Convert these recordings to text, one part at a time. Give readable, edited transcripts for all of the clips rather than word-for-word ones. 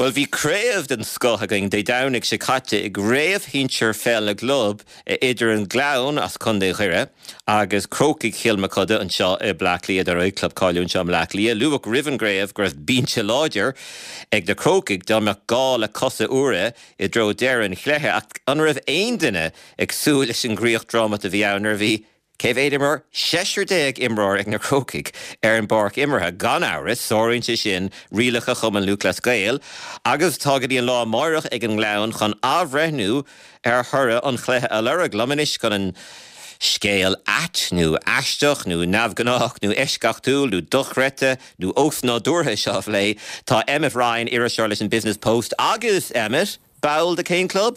Well, bhí craobh den scoth going dé danig sé caite ag réamh hinseir fel na glob idir an glán as chundé chuire, agus crocaigh chialma coda an seo i Blacklea ar oid club cáiliún seo Blacklea, luach rivan gréamh gur bínse láidir ag de crocaigh dámach gá le cosa ure I dro déireann chléthe ach an raibh aon duine ag súil leis an gríoch drama a bhí annar bhí Céh éidirmar 60 imráir ag na crocaigh an barc imrethe gan áras sóirinte sin rialacha chum an Luachlas Gael, agus tágadí an lá máireach ag an glán chun ábhreithnú thura an chléthe a lereg lamanis gan an scéal atnú, aisteach, nú nabhganach, nú eiscachtúil, nú dochrete, nú ósná dúrtha seoh lé, tá Emmett Ryan ire Charlotte Business Post agus Emmett, bail de Cane Club?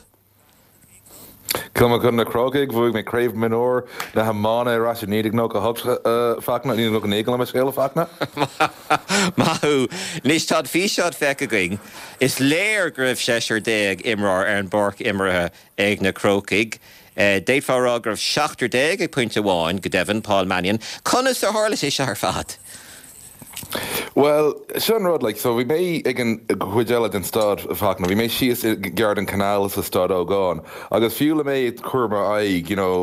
Cuma chun na crocaigh bhuaigh mé craobh minór na hamána ráisi nídig nó go hubscha facna, ní nó go négal am scéal facna? Mahu, níos tád fí seod fecha going, is léir gribh 60 imráir an barc imrethe ag na crocaigh, déadfárá gribh 60 ag puinte bháin go Devon, Paul Mannion, conas ar hála sé se ar fad? Well, Sean Rod, so we may again Huijela den stad fakna. We may see us garden canal as a stad o gone. Agus fuel me kurma I,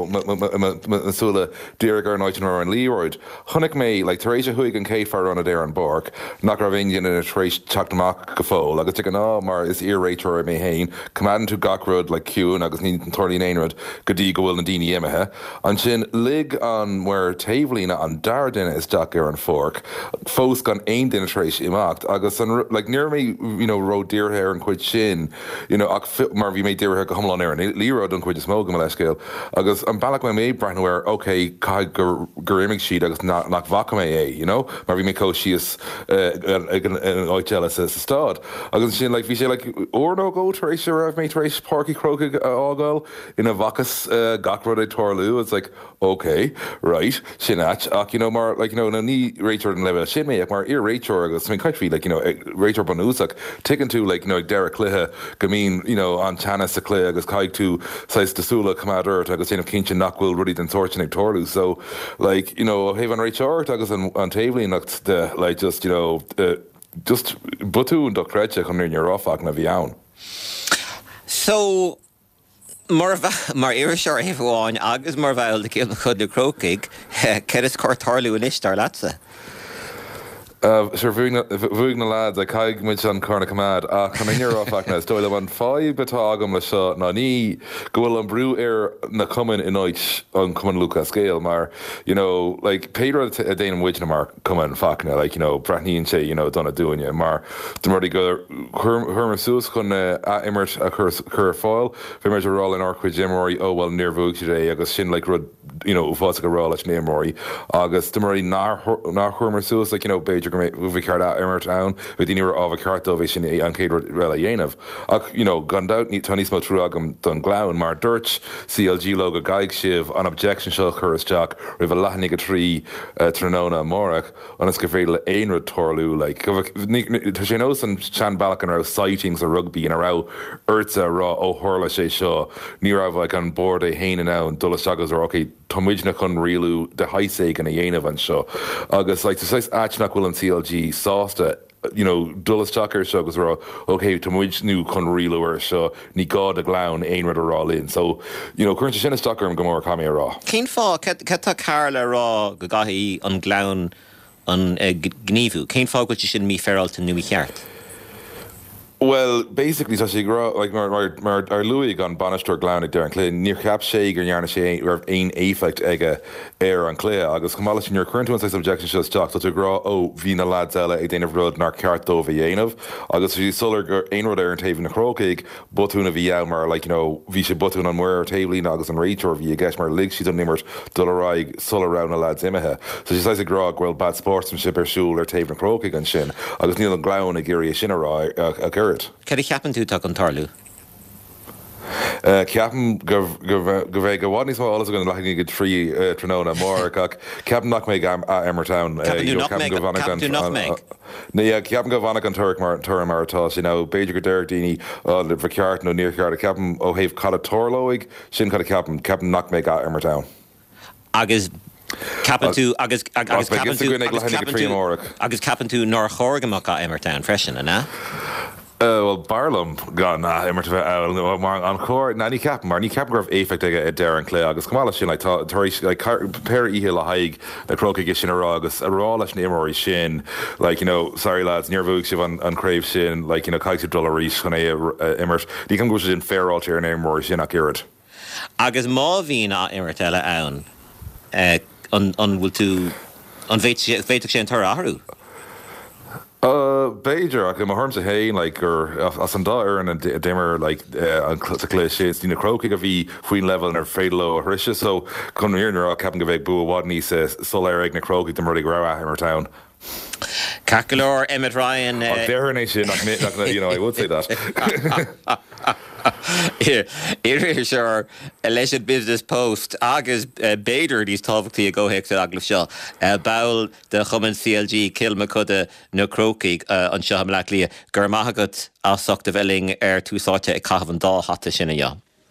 Masula, Dirigar, Nightingale, and Leroyd. Hunnick may, Teresa Huig and Kate Far on a dare and bark, Nakaravindian and a trace Chaknamak Gafo. Agus take an mar is ear rator may hain, command to Gockrud like Q and Agus Need Torley Nainrod, Gadi Gowill and Dini Yemaha. And Chin Lig on where Tavelina on Dardin is Docker and Fork. Fos gone ain din treéis imacht agus an near me ro dearhair and quid shin ach mar bhí mé dearhair go humlan air an líro don quid smóga me leiscéil agus an bailach me breithnware okay cai gur imig siad agus nach vaca mé mar bhí mé có sios an oitela sa stad agus sin bhí sé orno go treéis raibh mé treéis parky crocaigh ágáil ina vacas gacrod é torlú it's okay right sin ach mar na ní réitor an level sin mé mar ear Rachel agus country Rachel Bonúsach taken to Derek Clihe gamín an Chana sa Clihe agus caig tú sais de súla commandert agus cinse nachhfuil rudí den torchin ag torlú so heh an Rachel agus an tablí nacht de just butú an docreite chun in ráfach na bhí ann. So mar ire seir éháin agus mar bhil de céal chud na crocaigh ceir is cóirtarlú in istar lása. Sure, bhuaigh na lads a caig muid an carna cumad a chun inarráfachna stoil an 5 betágam le seo ná ní go bhfuil an brú ar na cumin in áit an cumin Lucas scéal mar Pedro a déanam muid na mar cumin fachna breithníonn sé donna dúine mar dumartí go churma sús chun immert a chur fáil bhí mar rá in orchuid Jimmorí bhfuil níor bhuaigh sé agus sin rud uása go rá leis némorí agus dumartí nach churma sús Beiidir bhí ceart immert ann bhí daoine ábh ceartó bhí sin an céad réile dhéanamh ach gandát ní tá níos mó trú agam don glán mar dúirt CLG lo go gaig sibh an objection seo chur isteach rih leithnig go trí tróna mórach anas go bhfuil aonrad torlú tá sé nó an sean bailach an rá sightings a rugby in a rá urta rá ó thorla sé seo ní rah an board é héine ná an dullas agus okay tomuidna chun rialú de haiséig an a dhéanamh an seo agus tá áitnach bhfuil an CLG sásta dullas Tucker seo agus rá okay tomuidnú chun rialúir seo ní gád a glán aonrad a rá linn so chuirte sinna Tucker go mór camé rá. Cén fá tá car le rá go gahí an glán an gníomhú cén fá go sin mí feralta nu í cheart. Well, basically, so she grew mar Louis gan banister glánig there an clé níor cheap sé gur nearna sé raibh aon éfecht aige ar an clé agus cumála sin your current one size objection shows stock so to grow hí na lads eile ag déanamh rud nar ceartó bhí dhéanamh agus bhí sular gur aon rud ar an taobh na crocaigh butúna bhí mar bhí sé butún an muir taobhlín agus an réitor bhí a gceist mar lig siad an nimmert dulráig sular rán na lads imethe so she says a grá ghfuil bad sportsmanship ar siúl ar taobh na crocaigh an sin agus níl an glán ag géirí sin a gur. Cad ceapan tú tá an tarlú? Ceapan go bheith go bhhaid níos má álas go leithnig go trí tróna mór ach ceapan nach méid Emmertown ceapan go bhhanach an tuairt mar atá sin beidir go deir daoine le bhceart nó níor ceart a ceapan ó thaobh cad a torlóig sin cad a ceapan nach méid Emmertown. Agus capan tú agus capan tú nar chóirgamach a Emmertown freisin na? Well, Barlam gan immer an chóir na ní cap mar ní cap gribh éfect ag dean clé agus cumála sin per ihé le haig na crocaige sin ará agus ará leis na imirí sin sorry lads níorhúg sih an craibh sin caiic $1 chun é immert ní can go sin féráilte ar an éimór sin ach irid. Agus má bhín á imirt eile ann an bhfuil tú an bhéiteach sé an tar ahrú. Beiidir ach mar harm sa hain gur as an dá ar an dimmer an clé sé tína crocaig a bhí faoin level ar fédlo a hrise, so chun íarnar a capan go bheith bu bhád níos soléir ag na crocaig de rudig ra mar town. Cacalor, Emmett Ryan. Nation, I would say that. Irir sure leis Business Post agus Beidir dís tábhachtaí a ggóhéic aglah seo. Bail de chumann CLG Kilma chuda na crocaig an seo am lelia gur maithagat as socht a bheling ar túsáte ag cahabhan dá hata sinna ja.